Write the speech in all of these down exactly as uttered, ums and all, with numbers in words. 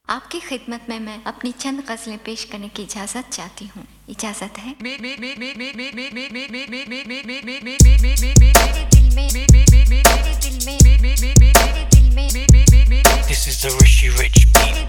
आपकी खिदमत में मैं अपनी चंद गज़लें पेश करने की इजाज़त चाहती हूँ। इजाज़त है। This is the Rishi Rich beat.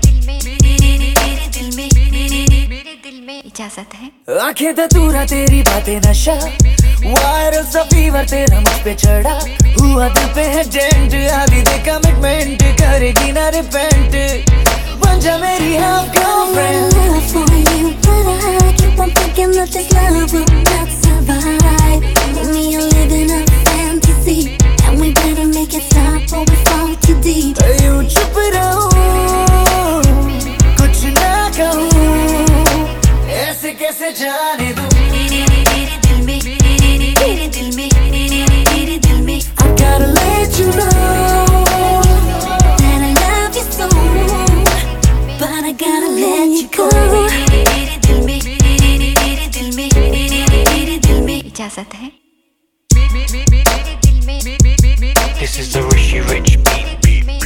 इजाज़त है। आंखें धतूरा तेरी बातें नशा, वायरल सा फीवर तेरा मुझ पे चढ़ा, हुआ दिल पे है डेंट, आदि दे कमिटमेंट, करेगी ना रिपेंट, बन जा मेरी half girlfriend. I love for you, but I keep on thinking that this love will not survive. Me and living a fantasy, and we better make it stop or we fall too deep. यूं चुप रहो, कुछ ना कहूँ, ऐसे कैसे जाने दूँ. I gotta let you know That I love you so, but I gotta let you go. इजाज़त है। This is the Rishi Rich beat.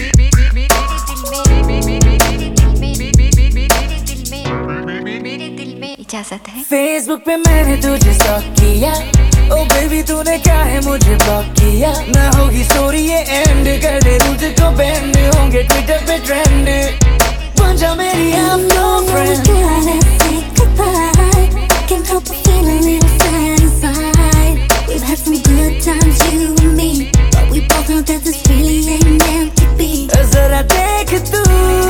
इजाज़त है। फेसबुक पे मैंने तुझे स्टॉक किया, ओ बेबी तूने क्या है मुझे ब्लॉक किया, ना होगी स्टोरी ये एंड, कर दे तुझको बैंड, होंगे ट्विटर पे ट्रेंड, बन जा मेरी half girlfriend. Gotta say goodbye, can't help but feel a little sad inside. We've had some good times, you and me, but we both know that this really ain't meant to be. जरा देख तू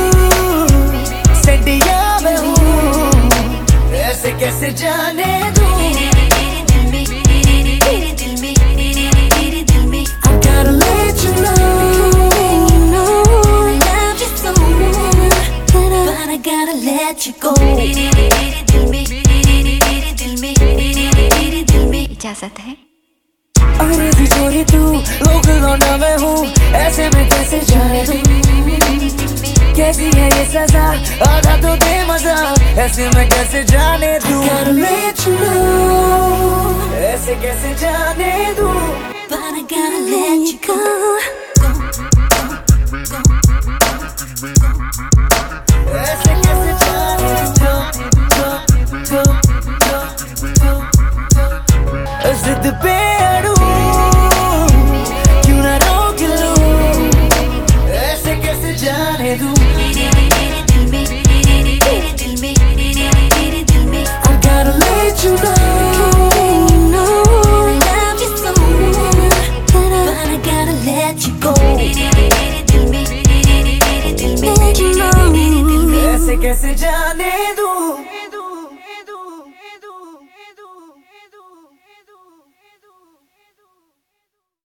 सैडिया मैं हूँ, ऐसे कैसे जाने दूँ. I gotta let you know, I love you so, but I gotta let you go. इजाज़त है। अंग्रेजी छोरी तू, लोकल लौंडा मैं हूँ, ऐसे में कैसे जाने दूँ. कैसी है ये सजा, आधा तो दे मजा, ऐसे में कैसे जाने दूँ. I gotta let you know, ऐसे कैसे जाने दूँ. But I gotta let you go. ऐसे कैसे जाने दूँ. जिद पे अड़ूं, क्यों ना रोक लूं, ऐसे कैसे जाने दूँ. I gotta let you know, I love you so, but I gotta let you go. Let you know. ऐसे कैसे जाने दूँ.